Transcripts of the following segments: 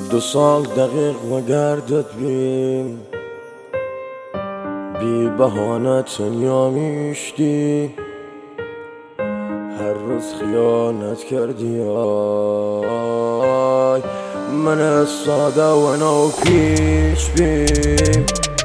2 سال دقیق و گردت بیم بی بهانه تنیا میشتی، هر روز خیانت کردی آی من ساده و نو پیش بیم.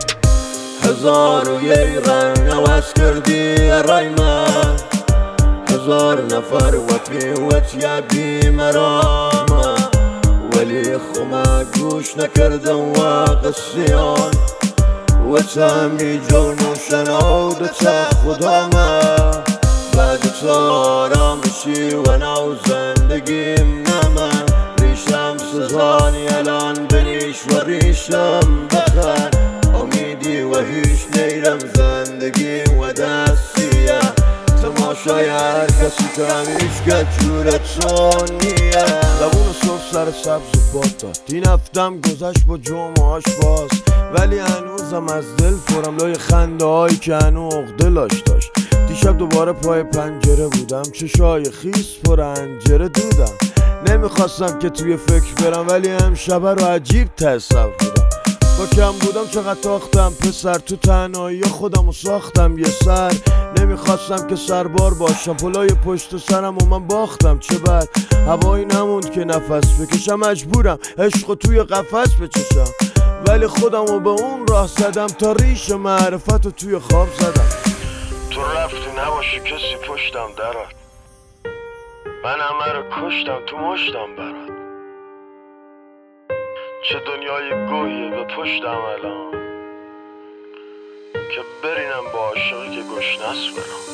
1001 رنگ عوض کردی رای من، 1000 نفر وطی وطی مرام، ولی خما گوش نکردم و قصیان و تمی جون و شنود تا خدامه. بعد تو آرامشی و نو زندگیم نمن، ریشم سزانی الان بنیش و ریشم بخن، امیدی و هیچ نیرم زندگی و دستیه، تماشای هر کسی کمیش که جورتون نیه. زبون صبح سر سبز و باد داد، این هفتم گذشت با جمعهاش باز، ولی هنوزم از دل پرم لای خنده هایی که هنو عقده لاش داشت. دیشب دوباره پای پنجره بودم، چشای خیس پر انجره دیدم، نمیخواستم که توی فکر برم ولی امشب رو عجیب تصور بودم. با کم بودم چقدر تاختم پسر، تو تنهایی خودم رو ساختم یه سر، نمیخواستم که سربار باشم پلای پشت سرم و من باختم. چه بد هوایی نموند که نفس بکشم، مجبورم عشق توی قفس بچشم، ولی خودم رو به اون راه زدم تا ریش معرفت رو توی خواب زدم. تو رفتی نباشی کسی پشتم درات، من همه رو کشتم تو مشتم برات، چه دنیای گوهیه به پشتم الان که برینم با عاشقی که گشنس برام.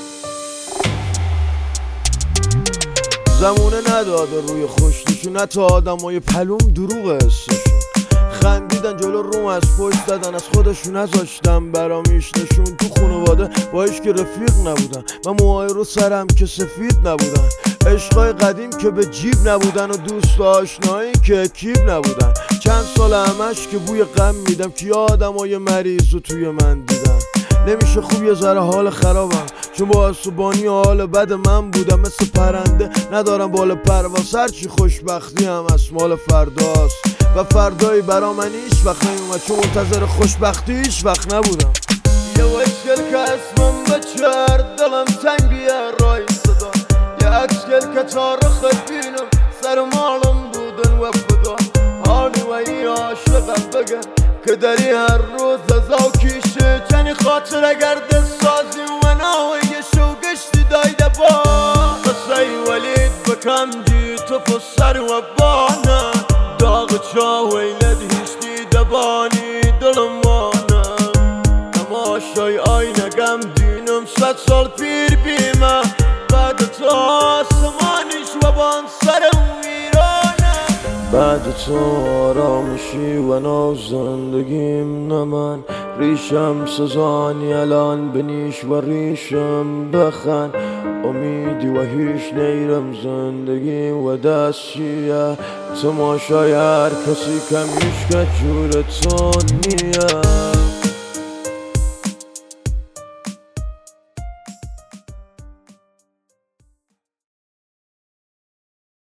زمونه نداده روی خوشتشون، حتی آدمای پلوم دروغ حسشون، خندیدن جلو روم از پشت زدن، از خودشون نذاشتم برام نشون. تو خانواده با هیچ که رفیق نبودن، من موهای رو سرم که سفید نبودن، عشقای قدیم که به جیب نبودن و دوست آشنایی که اکیب نبودن. چند سال همش که بوی غم میدم که آدمای مریض رو توی من دیدن. نمیشه خوب یه ذره حال خرابم، چون با عصبانی حال بد من بودم، مثل پرنده ندارم بال پرواز، هرچی خوشبختی هم از مال فرداست و فردایی برا من هیچ وقت نیومد، چون منتظر خوشبختی هیچ وقت نبودم. یه وشکل که اسمم بچرد دلم تنگیه رای صدا، یه عکسکل که تاریخ بینم سر مالم بودن و فدا، حالی و ای عاشقم بگن که داری هر روز از آکیشه، چنی خاطر گرد سازی و ناوی شو گشتی دایده با قصه ولید بکم جی تو فسر و بانه، داغ چا ویلد هیشتی دبانی دلم وانه، تماشای آینه گم دینم 100 سال پیر بیمه، بعد تو آسمانیش و بان سرم ویرانه. بعد تو آرامشی و نو زندگیم نمن، ریشم سزانی الان بنیش و ریشم بخن، امیدی و هیچ نیرم زندگی و دستیه، تماشای هر کسی کمیش که جورتون نیه.